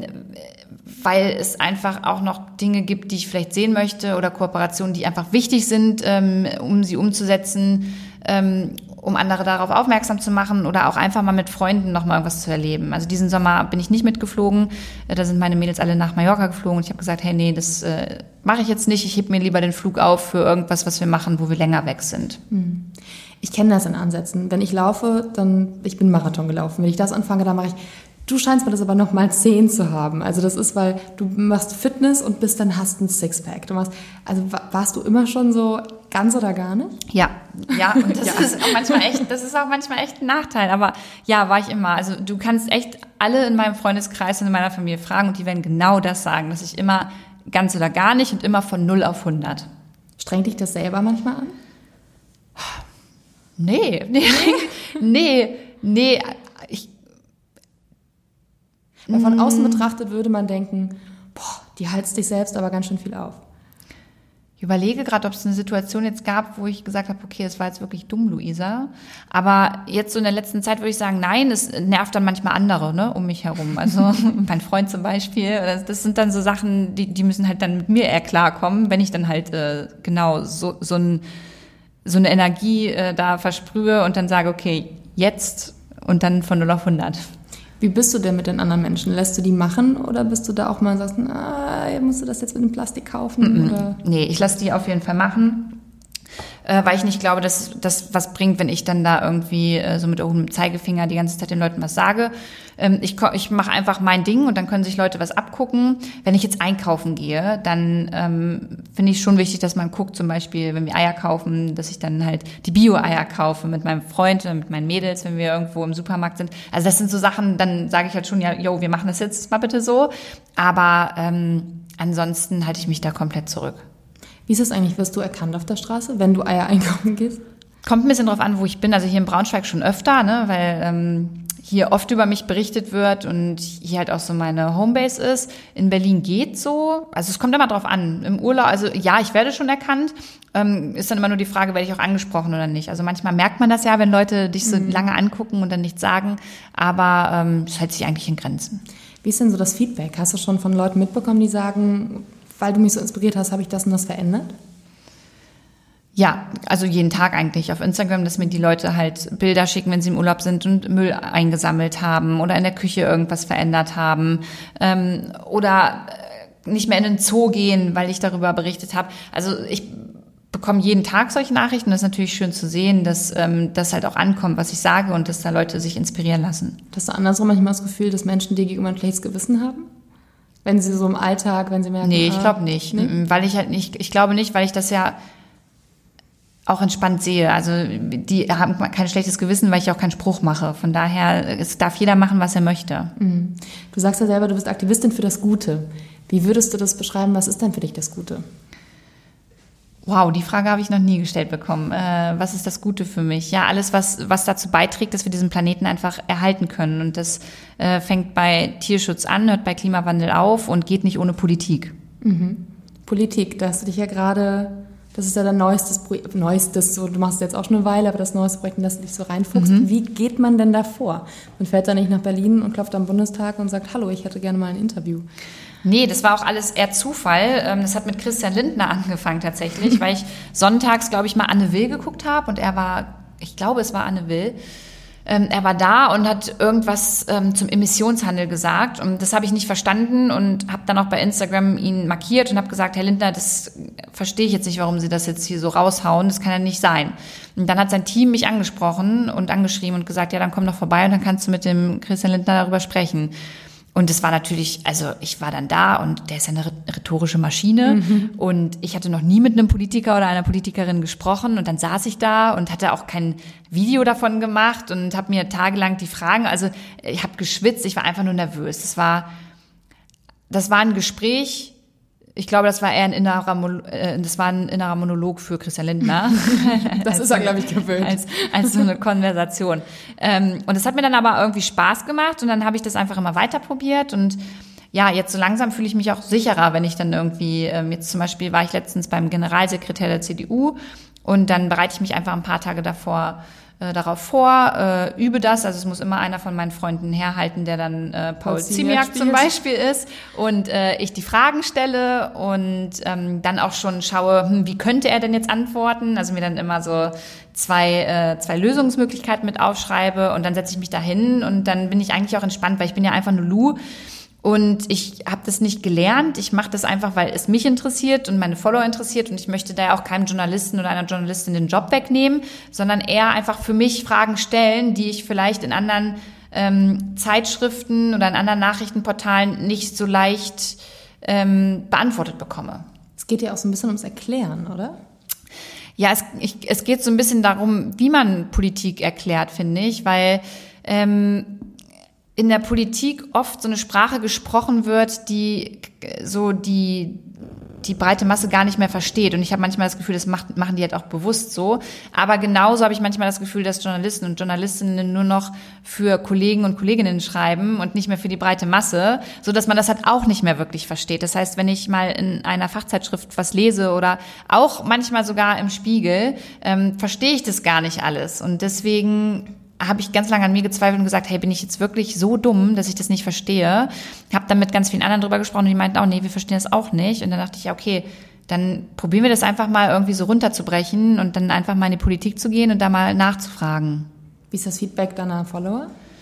weil es einfach auch noch Dinge gibt, die ich vielleicht sehen möchte oder Kooperationen, die einfach wichtig sind, ähm, um sie umzusetzen, ähm, um andere darauf aufmerksam zu machen oder auch einfach mal mit Freunden noch mal irgendwas zu erleben. Also diesen Sommer bin ich nicht mitgeflogen, da sind meine Mädels alle nach Mallorca geflogen und ich habe gesagt, hey, nee, das äh, mache ich jetzt nicht, ich heb mir lieber den Flug auf für irgendwas, was wir machen, wo wir länger weg sind. Ich kenne das in Ansätzen. Wenn ich laufe, dann, ich bin Marathon gelaufen, wenn ich das anfange, dann mache ich. Du scheinst mir das aber noch mal zehn zu haben. Also das ist, weil du machst Fitness und bist dann hast ein Sixpack. Du machst, also warst du immer schon so ganz oder gar nicht? Ja, ja. Und das ja. ist auch manchmal echt, das ist auch manchmal echt ein Nachteil. Aber ja, war ich immer. Also du kannst echt alle in meinem Freundeskreis und in meiner Familie fragen und die werden genau das sagen, dass ich immer ganz oder gar nicht und immer von null auf hundert. Strengt dich das selber manchmal an? Nee, nee, nee, nee. Ich Weil von außen betrachtet würde man denken, boah, die heizt dich selbst aber ganz schön viel auf. Ich überlege gerade, ob es eine Situation jetzt gab, wo ich gesagt habe, okay, das war jetzt wirklich dumm, Luisa. Aber jetzt so in der letzten Zeit würde ich sagen, nein, es nervt dann manchmal andere, ne, um mich herum. Also mein Freund zum Beispiel. Das sind dann so Sachen, die, die müssen halt dann mit mir eher klarkommen, wenn ich dann halt äh, genau so, so, ein, so eine Energie äh, da versprühe und dann sage, okay, jetzt und dann von null auf hundert. Wie bist du denn mit den anderen Menschen? Lässt du die machen oder bist du da auch mal und sagst, ah, musst du das jetzt mit dem Plastik kaufen? Mm-mm. Oder? Nee, ich lasse die auf jeden Fall machen, äh, weil ich nicht glaube, dass das was bringt, wenn ich dann da irgendwie äh, so mit erhobenem Zeigefinger die ganze Zeit den Leuten was sage. Ähm, ich ich mache einfach mein Ding und dann können sich Leute was abgucken. Wenn ich jetzt einkaufen gehe, dann ähm, finde ich schon wichtig, dass man guckt, zum Beispiel, wenn wir Eier kaufen, dass ich dann halt die Bio-Eier kaufe mit meinem Freund oder mit meinen Mädels, wenn wir irgendwo im Supermarkt sind. Also das sind so Sachen, dann sage ich halt schon, ja, yo, wir machen das jetzt mal bitte so. Aber ähm, ansonsten halte ich mich da komplett zurück. Wie ist es eigentlich? Wirst du erkannt auf der Straße, wenn du Eier einkaufen gehst? Kommt ein bisschen drauf an, wo ich bin. Also hier in Braunschweig schon öfter, ne, weil ähm, hier oft über mich berichtet wird und hier halt auch so meine Homebase ist. In Berlin geht so. Also es kommt immer drauf an. Im Urlaub, also ja, ich werde schon erkannt. Ähm, ist dann immer nur die Frage, werde ich auch angesprochen oder nicht. Also manchmal merkt man das ja, wenn Leute dich so mhm. lange angucken und dann nichts sagen. Aber ähm, es hält sich eigentlich in Grenzen. Wie ist denn so das Feedback? Hast du schon von Leuten mitbekommen, die sagen, weil du mich so inspiriert hast, habe ich das und das verändert? Ja, also jeden Tag eigentlich auf Instagram, dass mir die Leute halt Bilder schicken, wenn sie im Urlaub sind und Müll eingesammelt haben oder in der Küche irgendwas verändert haben ähm, oder nicht mehr in den Zoo gehen, weil ich darüber berichtet habe. Also ich bekomme jeden Tag solche Nachrichten. Das ist natürlich schön zu sehen, dass ähm, das halt auch ankommt, was ich sage und dass da Leute sich inspirieren lassen. Hast du andersrum manchmal das Gefühl, dass Menschen dir gegenüber ein schlechtes Gewissen haben? Wenn sie so im Alltag, wenn sie merken... Nee, ich glaube nicht. Nee? Weil ich halt nicht, ich glaube nicht, weil ich das ja auch entspannt sehe. Also die haben kein schlechtes Gewissen, weil ich auch keinen Spruch mache. Von daher, es darf jeder machen, was er möchte. Mhm. Du sagst ja selber, du bist Aktivistin für das Gute. Wie würdest du das beschreiben? Was ist denn für dich das Gute? Wow, die Frage habe ich noch nie gestellt bekommen. Äh, was ist das Gute für mich? Ja, alles, was was dazu beiträgt, dass wir diesen Planeten einfach erhalten können. Und das äh, fängt bei Tierschutz an, hört bei Klimawandel auf und geht nicht ohne Politik. Mhm. Politik, da hast du dich ja gerade, das ist ja dein neuestes Projekt, neuestes, so, du machst jetzt auch schon eine Weile, aber das neueste Projekt, in das du dich so reinfuchst. Mhm. Wie geht man denn da vor? Man fährt da nicht nach Berlin und klopft am Bundestag und sagt, hallo, ich hätte gerne mal ein Interview. Nee, das war auch alles eher Zufall. Das hat mit Christian Lindner angefangen tatsächlich, weil ich sonntags, glaube ich, mal Anne Will geguckt habe und er war, ich glaube, es war Anne Will. Er war da und hat irgendwas zum Emissionshandel gesagt und das habe ich nicht verstanden und habe dann auch bei Instagram ihn markiert und habe gesagt, Herr Lindner, das verstehe ich jetzt nicht, warum Sie das jetzt hier so raushauen, das kann ja nicht sein. Und dann hat sein Team mich angesprochen und angeschrieben und gesagt, ja, dann komm doch vorbei und dann kannst du mit dem Christian Lindner darüber sprechen. Und es war natürlich, also ich war dann da und der ist ja eine rhetorische Maschine mhm. und ich hatte noch nie mit einem Politiker oder einer Politikerin gesprochen und dann saß ich da und hatte auch kein Video davon gemacht und habe mir tagelang die Fragen, also ich habe geschwitzt, ich war einfach nur nervös. Das war, das war ein Gespräch. Ich glaube, das war eher ein innerer, äh, das war ein innerer Monolog für Christian Lindner. Das ist er, glaube ich, gewöhnt. Als, als so eine Konversation. Ähm, und das hat mir dann aber irgendwie Spaß gemacht und dann habe ich das einfach immer weiter probiert und ja, jetzt so langsam fühle ich mich auch sicherer, wenn ich dann irgendwie, ähm, jetzt zum Beispiel war ich letztens beim Generalsekretär der C D U und dann bereite ich mich einfach ein paar Tage davor äh, darauf vor, äh, übe das, also es muss immer einer von meinen Freunden herhalten, der dann äh, Paul Ziemiak zum Beispiel ist und äh, ich die Fragen stelle und ähm, dann auch schon schaue, hm, wie könnte er denn jetzt antworten, also mir dann immer so zwei äh, zwei Lösungsmöglichkeiten mit aufschreibe und dann setze ich mich da hin und dann bin ich eigentlich auch entspannt, weil ich bin ja einfach nur Lu. Und ich habe das nicht gelernt. Ich mache das einfach, weil es mich interessiert und meine Follower interessiert. Und ich möchte da ja auch keinem Journalisten oder einer Journalistin den Job wegnehmen, sondern eher einfach für mich Fragen stellen, die ich vielleicht in anderen ähm, Zeitschriften oder in anderen Nachrichtenportalen nicht so leicht ähm, beantwortet bekomme. Es geht ja auch so ein bisschen ums Erklären, oder? Ja, es, ich, es geht so ein bisschen darum, wie man Politik erklärt, finde ich, weil ähm, in der Politik oft so eine Sprache gesprochen wird, die so die die breite Masse gar nicht mehr versteht. Und ich habe manchmal das Gefühl, das macht, machen die halt auch bewusst so. Aber genauso habe ich manchmal das Gefühl, dass Journalisten und Journalistinnen nur noch für Kollegen und Kolleginnen schreiben und nicht mehr für die breite Masse, so dass man das halt auch nicht mehr wirklich versteht. Das heißt, wenn ich mal in einer Fachzeitschrift was lese oder auch manchmal sogar im Spiegel, ähm, verstehe ich das gar nicht alles. Und deswegen habe ich ganz lange an mir gezweifelt und gesagt, hey, bin ich jetzt wirklich so dumm, dass ich das nicht verstehe? Habe dann mit ganz vielen anderen drüber gesprochen und die meinten auch, nee, wir verstehen das auch nicht. Und dann dachte ich, ja, okay, dann probieren wir das einfach mal irgendwie so runterzubrechen und dann einfach mal in die Politik zu gehen und da mal nachzufragen. Wie ist das Feedback deiner Follower?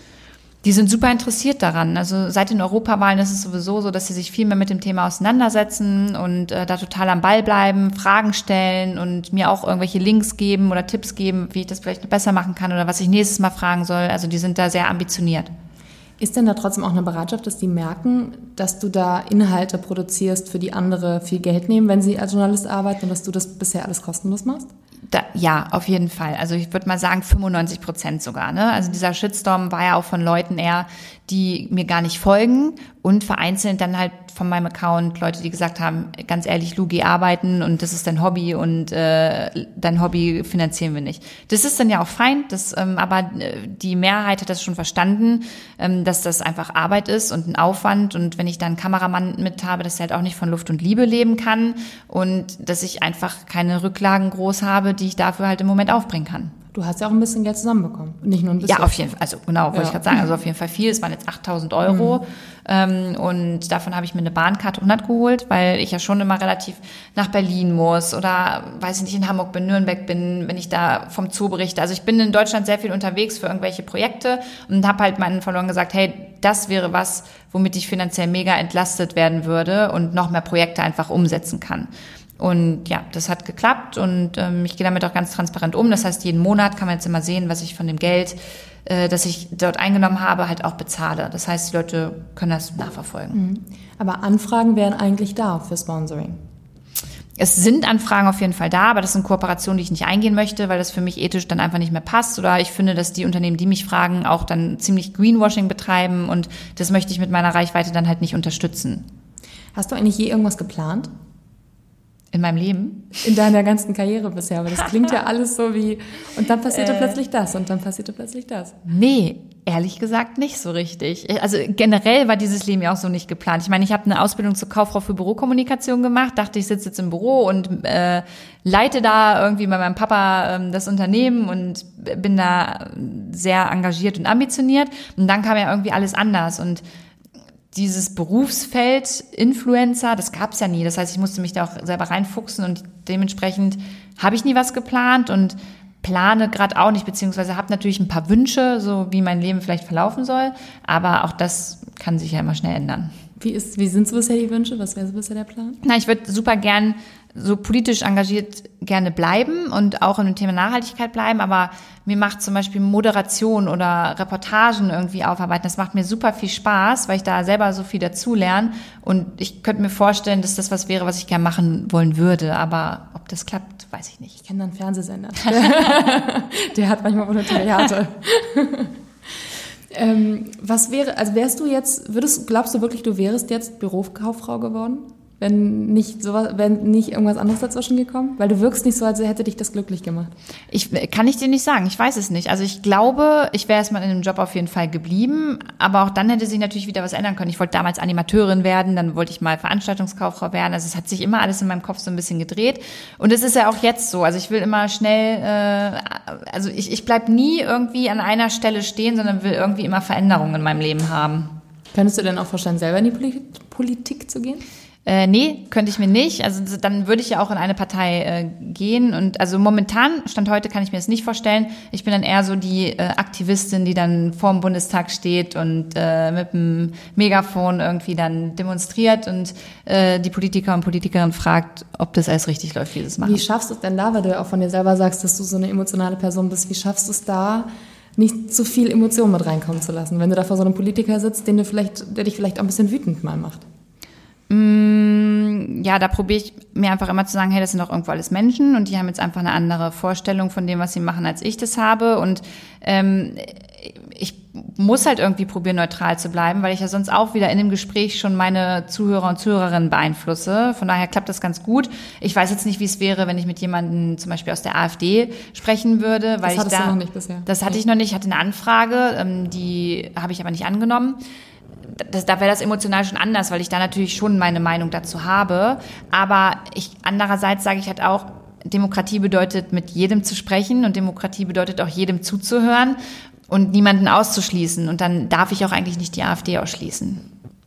Die sind super interessiert daran. Also seit den Europawahlen ist es sowieso so, dass sie sich viel mehr mit dem Thema auseinandersetzen und äh, da total am Ball bleiben, Fragen stellen und mir auch irgendwelche Links geben oder Tipps geben, wie ich das vielleicht noch besser machen kann oder was ich nächstes Mal fragen soll. Also die sind da sehr ambitioniert. Ist denn da trotzdem auch eine Bereitschaft, dass die merken, dass du da Inhalte produzierst, für die andere viel Geld nehmen, wenn sie als Journalist arbeiten und dass du das bisher alles kostenlos machst? Da, ja, auf jeden Fall. Also ich würde mal sagen fünfundneunzig Prozent sogar. Ne? Also dieser Shitstorm war ja auch von Leuten eher, die mir gar nicht folgen und vereinzelt dann halt von meinem Account Leute, die gesagt haben, ganz ehrlich, Lu, geh arbeiten und das ist dein Hobby und äh, dein Hobby finanzieren wir nicht. Das ist dann ja auch fein, das, ähm, aber die Mehrheit hat das schon verstanden, ähm, dass das einfach Arbeit ist und ein Aufwand und wenn ich dann einen Kameramann mit habe, dass er halt auch nicht von Luft und Liebe leben kann und dass ich einfach keine Rücklagen groß habe, die ich dafür halt im Moment aufbringen kann. Du hast ja auch ein bisschen Geld zusammenbekommen, nicht nur ein bisschen. Ja, auf jeden Fall, also genau, wollte ja. ich gerade sagen, also auf jeden Fall viel, es waren jetzt achttausend Euro mhm. ähm, und davon habe ich mir eine Bahncard hundert geholt, weil ich ja schon immer relativ nach Berlin muss oder, weiß ich nicht, in Hamburg bin, Nürnberg bin, wenn ich da vom Zoo berichte. Also ich bin in Deutschland sehr viel unterwegs für irgendwelche Projekte und habe halt meinen Followern gesagt, hey, das wäre was, womit ich finanziell mega entlastet werden würde und noch mehr Projekte einfach umsetzen kann. Und ja, das hat geklappt und ähm, ich gehe damit auch ganz transparent um. Das heißt, jeden Monat kann man jetzt immer sehen, was ich von dem Geld, äh, das ich dort eingenommen habe, halt auch bezahle. Das heißt, die Leute können das nachverfolgen. Mhm. Aber Anfragen wären eigentlich da für Sponsoring? Es sind Anfragen auf jeden Fall da, aber das sind Kooperationen, die ich nicht eingehen möchte, weil das für mich ethisch dann einfach nicht mehr passt. Oder ich finde, dass die Unternehmen, die mich fragen, auch dann ziemlich Greenwashing betreiben und das möchte ich mit meiner Reichweite dann halt nicht unterstützen. Hast du eigentlich je irgendwas geplant? In meinem Leben? In deiner ganzen Karriere bisher, aber das klingt ja alles so wie, und dann passierte äh, plötzlich das und dann passierte plötzlich das. Nee, ehrlich gesagt nicht so richtig. Also generell war dieses Leben ja auch so nicht geplant. Ich meine, ich habe eine Ausbildung zur Kauffrau für Bürokommunikation gemacht, dachte, ich sitze jetzt im Büro und äh, leite da irgendwie bei meinem Papa ähm, das Unternehmen und bin da sehr engagiert und ambitioniert. Und dann kam ja irgendwie alles anders und dieses Berufsfeld Influencer, das gab's ja nie. Das heißt, ich musste mich da auch selber reinfuchsen und dementsprechend habe ich nie was geplant und plane gerade auch nicht, beziehungsweise habe natürlich ein paar Wünsche, so wie mein Leben vielleicht verlaufen soll, aber auch das kann sich ja immer schnell ändern. Wie ist, wie sind so bisher die Wünsche? Was wäre so bisher der Plan? Na, ich würde super gern so politisch engagiert gerne bleiben und auch in dem Thema Nachhaltigkeit bleiben, aber mir macht zum Beispiel Moderation oder Reportagen irgendwie aufarbeiten, das macht mir super viel Spaß, weil ich da selber so viel dazulerne und ich könnte mir vorstellen, dass das was wäre, was ich gerne machen wollen würde, aber ob das klappt, weiß ich nicht. Ich kenne da einen Fernsehsender. Der hat manchmal Volontariate. ähm, was wäre, also wärst du jetzt, würdest, glaubst du wirklich, du wärst jetzt Bürokauffrau geworden? Wenn nicht sowas, wenn nicht irgendwas anderes dazwischen gekommen? Weil du wirkst nicht so, als hätte dich das glücklich gemacht. Ich kann ich dir nicht sagen, ich weiß es nicht. Also ich glaube, ich wäre erstmal in dem Job auf jeden Fall geblieben, aber auch dann hätte sich natürlich wieder was ändern können. Ich wollte damals Animateurin werden, dann wollte ich mal Veranstaltungskauffrau werden. Also es hat sich immer alles in meinem Kopf so ein bisschen gedreht. Und es ist ja auch jetzt so. Also ich will immer schnell, äh, also ich, ich bleib nie irgendwie an einer Stelle stehen, sondern will irgendwie immer Veränderungen in meinem Leben haben. Könntest du denn auch vorstellen, selber in die Polit- Politik zu gehen? Äh, nee, könnte ich mir nicht. Also dann würde ich ja auch in eine Partei äh, gehen. Und also momentan, Stand heute, kann ich mir das nicht vorstellen. Ich bin dann eher so die äh, Aktivistin, die dann vor dem Bundestag steht und äh, mit dem Megafon irgendwie dann demonstriert und äh, die Politiker und Politikerinnen fragt, ob das alles richtig läuft, wie sie es machen. Wie schaffst du es denn da, weil du ja auch von dir selber sagst, dass du so eine emotionale Person bist, wie schaffst du es da, nicht zu viel Emotion mit reinkommen zu lassen, wenn du da vor so einem Politiker sitzt, den du vielleicht, der dich vielleicht auch ein bisschen wütend mal macht? Ja, da probiere ich mir einfach immer zu sagen, hey, das sind doch irgendwo alles Menschen und die haben jetzt einfach eine andere Vorstellung von dem, was sie machen, als ich das habe und ähm, ich muss halt irgendwie probieren, neutral zu bleiben, weil ich ja sonst auch wieder in dem Gespräch schon meine Zuhörer und Zuhörerinnen beeinflusse. Von daher klappt das ganz gut. Ich weiß jetzt nicht, wie es wäre, wenn ich mit jemandem zum Beispiel aus der AfD sprechen würde. Weil das hattest ich da, du noch nicht bisher. Das hatte ich noch nicht. Ich hatte eine Anfrage, die habe ich aber nicht angenommen. Das, da wäre das emotional schon anders, weil ich da natürlich schon meine Meinung dazu habe. Aber ich andererseits sage ich halt auch, Demokratie bedeutet, mit jedem zu sprechen und Demokratie bedeutet auch, jedem zuzuhören und niemanden auszuschließen. Und dann darf ich auch eigentlich nicht die AfD ausschließen.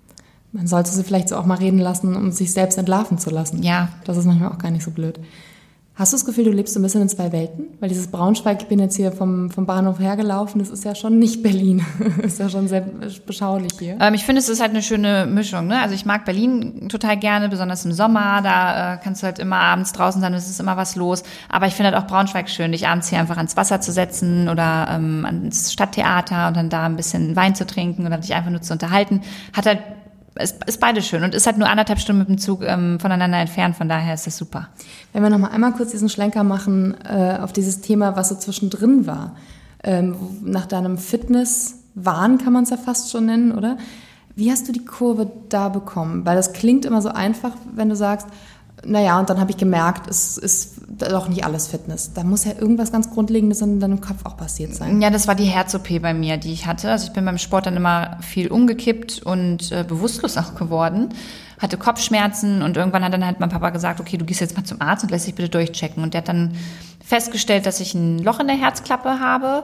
Man sollte sie vielleicht so auch mal reden lassen, um sich selbst entlarven zu lassen. Ja. Das ist manchmal auch gar nicht so blöd. Hast du das Gefühl, du lebst so ein bisschen in zwei Welten? Weil dieses Braunschweig, ich bin jetzt hier vom, vom Bahnhof hergelaufen, das ist ja schon nicht Berlin. Das ist ja schon sehr beschaulich hier. Ähm, ich finde, es ist halt eine schöne Mischung. Ne? Also ich mag Berlin total gerne, besonders im Sommer. Da äh, kannst du halt immer abends draußen sein, es ist immer was los. Aber ich finde halt auch Braunschweig schön, dich abends hier einfach ans Wasser zu setzen oder ähm, ans Stadttheater und dann da ein bisschen Wein zu trinken oder dich einfach nur zu unterhalten. Hat halt Ist, ist beides schön und ist halt nur anderthalb Stunden mit dem Zug ähm, voneinander entfernt, von daher ist das super. Wenn wir noch mal einmal kurz diesen Schlenker machen äh, auf dieses Thema, was so zwischendrin war. Ähm, nach deinem Fitness-Wahn kann man es ja fast schon nennen, oder? Wie hast du die Kurve da bekommen? Weil das klingt immer so einfach, wenn du sagst, naja, und dann habe ich gemerkt, es ist doch nicht alles Fitness. Da muss ja irgendwas ganz Grundlegendes in deinem Kopf auch passiert sein. Ja, das war die Herz-O P bei mir, die ich hatte. Also ich bin beim Sport dann immer viel umgekippt und äh, bewusstlos auch geworden. Hatte Kopfschmerzen und irgendwann hat dann halt mein Papa gesagt, okay, du gehst jetzt mal zum Arzt und lässt dich bitte durchchecken. Und der hat dann festgestellt, dass ich ein Loch in der Herzklappe habe.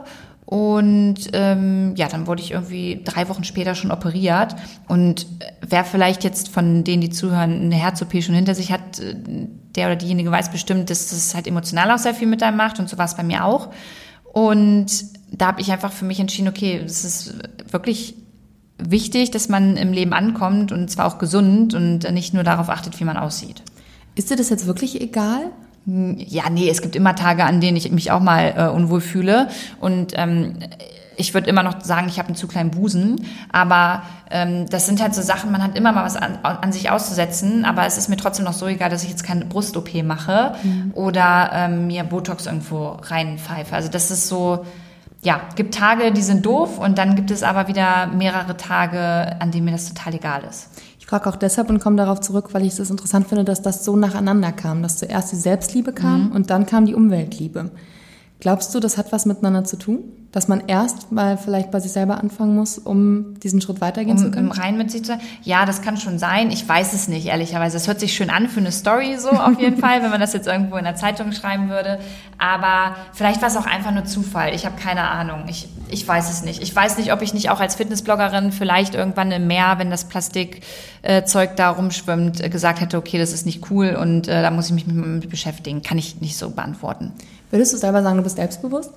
Und ähm, ja, dann wurde ich irgendwie drei Wochen später schon operiert. Und wer vielleicht jetzt von denen, die zuhören, eine Herz-O P schon hinter sich hat, der oder diejenige weiß bestimmt, dass das halt emotional auch sehr viel mit einem macht. Und so war es bei mir auch. Und da habe ich einfach für mich entschieden, okay, es ist wirklich wichtig, dass man im Leben ankommt und zwar auch gesund und nicht nur darauf achtet, wie man aussieht. Ist dir das jetzt wirklich egal? Ja, nee, es gibt immer Tage, an denen ich mich auch mal äh, unwohl fühle und ähm, ich würde immer noch sagen, ich habe einen zu kleinen Busen, aber ähm, das sind halt so Sachen, man hat immer mal was an, an sich auszusetzen, aber es ist mir trotzdem noch so egal, dass ich jetzt keine Brust-O P mache mhm. oder ähm, mir Botox irgendwo reinpfeife. Also das ist so, ja, gibt Tage, die sind doof und dann gibt es aber wieder mehrere Tage, an denen mir das total egal ist. Ich Ich frage auch deshalb und komme darauf zurück, weil ich es interessant finde, dass das so nacheinander kam, dass zuerst die Selbstliebe kam mhm. und dann kam die Umweltliebe. Glaubst du, das hat was miteinander zu tun? Dass man erst mal vielleicht bei sich selber anfangen muss, um diesen Schritt weitergehen um, zu können? Um rein mit sich zu sein? Ja, das kann schon sein. Ich weiß es nicht, ehrlicherweise. Es hört sich schön an für eine Story so auf jeden Fall, wenn man das jetzt irgendwo in der Zeitung schreiben würde. Aber vielleicht war es auch einfach nur Zufall. Ich habe keine Ahnung. Ich, ich weiß es nicht. Ich weiß nicht, ob ich nicht auch als Fitnessbloggerin vielleicht irgendwann im Meer, wenn das Plastikzeug äh, da rumschwimmt, äh, gesagt hätte, okay, das ist nicht cool und äh, da muss ich mich mit, mit beschäftigen. Kann ich nicht so beantworten. Würdest du selber sagen, du bist selbstbewusst?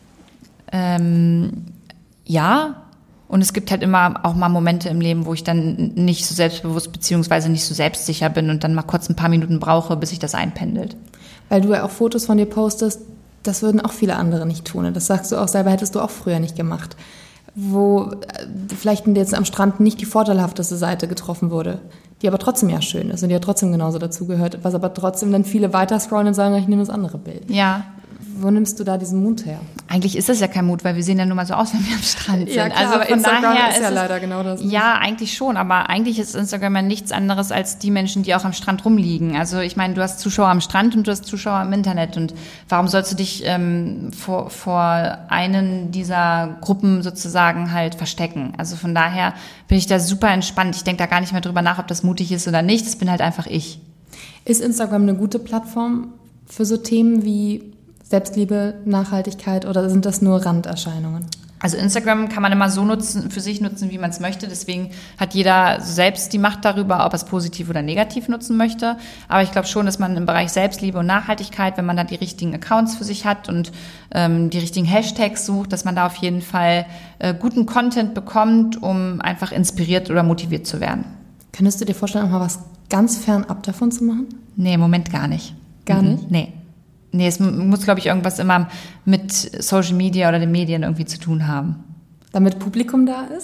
Ähm, ja, und es gibt halt immer auch mal Momente im Leben, wo ich dann nicht so selbstbewusst beziehungsweise nicht so selbstsicher bin und dann mal kurz ein paar Minuten brauche, bis sich das einpendelt. Weil du ja auch Fotos von dir postest, das würden auch viele andere nicht tun. Das sagst du auch selber, hättest du auch früher nicht gemacht. Wo vielleicht jetzt am Strand nicht die vorteilhafteste Seite getroffen wurde, die aber trotzdem ja schön ist und die ja trotzdem genauso dazugehört, was aber trotzdem dann viele weiter scrollen und sagen, ich nehme das andere Bild. Ja. Wo nimmst du da diesen Mut her? Eigentlich ist das ja kein Mut, weil wir sehen ja nun mal so aus, wenn wir am Strand sind. Ja, klar, also aber von Instagram daher ist ja es, leider genau das. Ja, eigentlich schon, aber eigentlich ist Instagram ja nichts anderes als die Menschen, die auch am Strand rumliegen. Also ich meine, du hast Zuschauer am Strand und du hast Zuschauer im Internet und warum sollst du dich ähm, vor, vor einen dieser Gruppen sozusagen halt verstecken? Also von daher bin ich da super entspannt. Ich denke da gar nicht mehr drüber nach, ob das mutig ist oder nicht. Das bin halt einfach ich. Ist Instagram eine gute Plattform für so Themen wie Selbstliebe, Nachhaltigkeit oder sind das nur Randerscheinungen? Also Instagram kann man immer so nutzen, für sich nutzen, wie man es möchte. Deswegen hat jeder selbst die Macht darüber, ob er es positiv oder negativ nutzen möchte. Aber ich glaube schon, dass man im Bereich Selbstliebe und Nachhaltigkeit, wenn man da die richtigen Accounts für sich hat und ähm, die richtigen Hashtags sucht, dass man da auf jeden Fall äh, guten Content bekommt, um einfach inspiriert oder motiviert zu werden. Könntest du dir vorstellen, auch mal was ganz fernab davon zu machen? Nee, im Moment gar nicht. Gar nicht? Nee. Nee, es muss, glaube ich, irgendwas immer mit Social Media oder den Medien irgendwie zu tun haben. Damit Publikum da ist?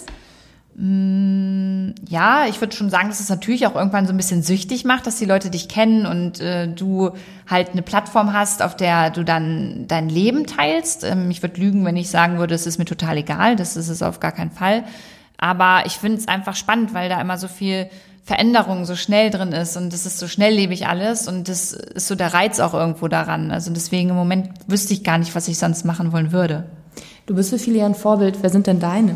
Mm, ja, ich würde schon sagen, dass es natürlich auch irgendwann so ein bisschen süchtig macht, dass die Leute dich kennen und äh, du halt eine Plattform hast, auf der du dann dein Leben teilst. Ähm, ich würde lügen, wenn ich sagen würde, es ist mir total egal. Das ist es auf gar keinen Fall. Aber ich finde es einfach spannend, weil da immer so viel Veränderung so schnell drin ist und das ist so schnelllebig alles und das ist so der Reiz auch irgendwo daran. Also deswegen im Moment wüsste ich gar nicht, was ich sonst machen wollen würde. Du bist für viele ja ein Vorbild. Wer sind denn deine?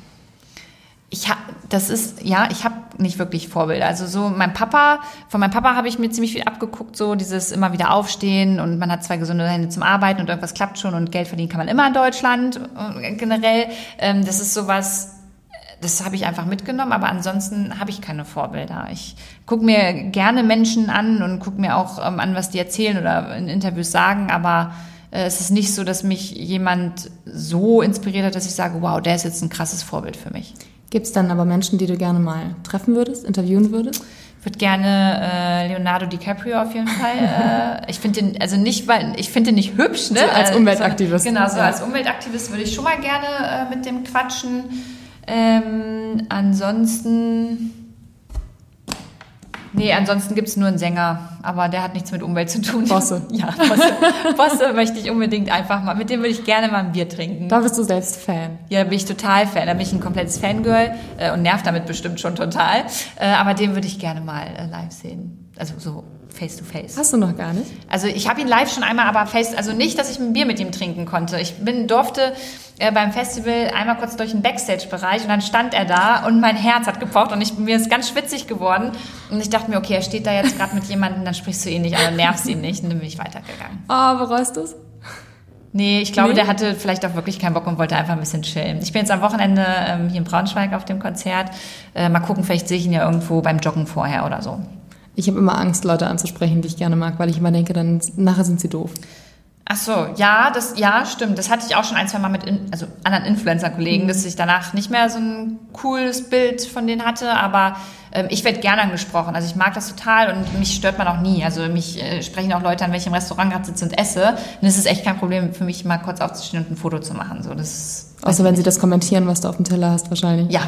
Ich hab, das ist, ja, ich habe nicht wirklich Vorbilder. Also so mein Papa, von meinem Papa habe ich mir ziemlich viel abgeguckt, so dieses immer wieder aufstehen und man hat zwei gesunde Hände zum Arbeiten und irgendwas klappt schon und Geld verdienen kann man immer in Deutschland generell. Das ist sowas, das habe ich einfach mitgenommen, aber ansonsten habe ich keine Vorbilder. Ich gucke mir gerne Menschen an und gucke mir auch ähm, an, was die erzählen oder in Interviews sagen, aber äh, es ist nicht so, dass mich jemand so inspiriert hat, dass ich sage, wow, der ist jetzt ein krasses Vorbild für mich. Gibt es dann aber Menschen, die du gerne mal treffen würdest, interviewen würdest? Ich würde gerne äh, Leonardo DiCaprio auf jeden Fall. äh, ich finde den, also nicht, weil ich finde den nicht hübsch, ne? So als Umweltaktivist. Genau, so ja. als Umweltaktivist würde ich schon mal gerne äh, mit dem quatschen. Ähm, ansonsten, nee, ansonsten gibt's nur einen Sänger, aber der hat nichts mit Umwelt zu tun. Bosse. Ja, Bosse. Bosse möchte ich unbedingt einfach mal, mit dem würde ich gerne mal ein Bier trinken. Da bist du selbst Fan. Ja, da bin ich total Fan, da bin ich ein komplettes Fangirl äh, und nervt damit bestimmt schon total, äh, aber den würde ich gerne mal äh, live sehen, also so face to face. Hast du noch gar nicht? Also ich habe ihn live schon einmal, aber face, also nicht, dass ich ein Bier mit ihm trinken konnte. Ich bin durfte äh, beim Festival einmal kurz durch den Backstage-Bereich und dann stand er da und mein Herz hat gepocht und ich, mir ist ganz schwitzig geworden und ich dachte mir, okay, er steht da jetzt gerade mit jemandem, dann sprichst du ihn nicht an und nervst ihn nicht und dann bin ich weitergegangen. Oh, bereust du es? Nee, ich glaube, nee? der hatte vielleicht auch wirklich keinen Bock und wollte einfach ein bisschen chillen. Ich bin jetzt am Wochenende ähm, hier in Braunschweig auf dem Konzert. Äh, mal gucken, vielleicht sehe ich ihn ja irgendwo beim Joggen vorher oder so. Ich habe immer Angst, Leute anzusprechen, die ich gerne mag, weil ich immer denke, dann nachher sind sie doof. Ach so, ja, das, ja, stimmt. Das hatte ich auch schon ein, zwei Mal mit in, also anderen Influencer-Kollegen, mhm. dass ich danach nicht mehr so ein cooles Bild von denen hatte, aber ähm, ich werde gerne angesprochen. Also ich mag das total und mich stört man auch nie. Also mich äh, sprechen auch Leute an, wenn ich im Restaurant gerade sitze und esse. Und es ist echt kein Problem für mich, mal kurz aufzustehen und ein Foto zu machen. So, das Außer wenn sie das kommentieren, was du auf dem Teller hast, wahrscheinlich. Ja.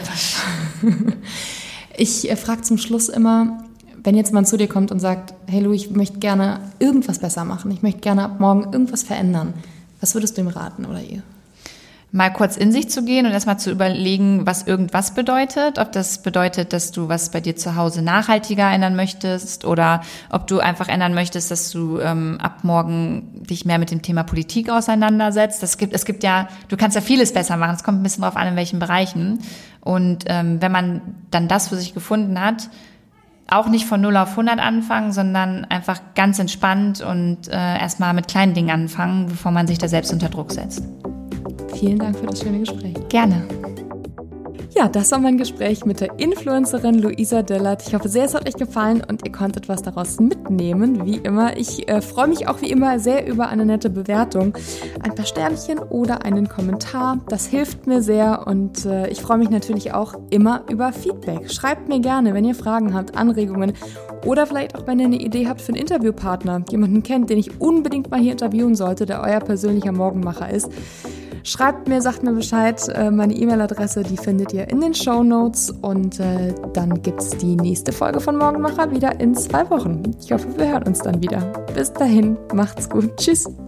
Ich äh, frage zum Schluss immer, wenn jetzt jemand zu dir kommt und sagt, hey Lou, ich möchte gerne irgendwas besser machen, ich möchte gerne ab morgen irgendwas verändern, was würdest du ihm raten oder ihr? mal kurz in sich zu gehen und erstmal zu überlegen, was irgendwas bedeutet. Ob das bedeutet, dass du was bei dir zu Hause nachhaltiger ändern möchtest oder ob du einfach ändern möchtest, dass du ähm, ab morgen dich mehr mit dem Thema Politik auseinandersetzt. Das gibt, es gibt ja, du kannst ja vieles besser machen. Es kommt ein bisschen drauf an, in welchen Bereichen. Und ähm, wenn man dann das für sich gefunden hat, auch nicht von null auf hundert anfangen, sondern einfach ganz entspannt und äh, erstmal mit kleinen Dingen anfangen, bevor man sich da selbst unter Druck setzt. Vielen Dank für das schöne Gespräch. Gerne. Ja, das war mein Gespräch mit der Influencerin Luisa Dellert. Ich hoffe sehr, es hat euch gefallen und ihr konntet was daraus mitnehmen, wie immer. Ich äh, freue mich auch wie immer sehr über eine nette Bewertung, ein paar Sternchen oder einen Kommentar. Das hilft mir sehr und äh, ich freue mich natürlich auch immer über Feedback. Schreibt mir gerne, wenn ihr Fragen habt, Anregungen oder vielleicht auch, wenn ihr eine Idee habt für einen Interviewpartner, jemanden kennt, den ich unbedingt mal hier interviewen sollte, der euer persönlicher Morgenmacher ist. Schreibt mir, sagt mir Bescheid, meine E-Mail-Adresse, die findet ihr in den Shownotes und äh, dann gibt's die nächste Folge von Morgenmacher wieder in zwei Wochen. Ich hoffe, wir hören uns dann wieder. Bis dahin, macht's gut, tschüss.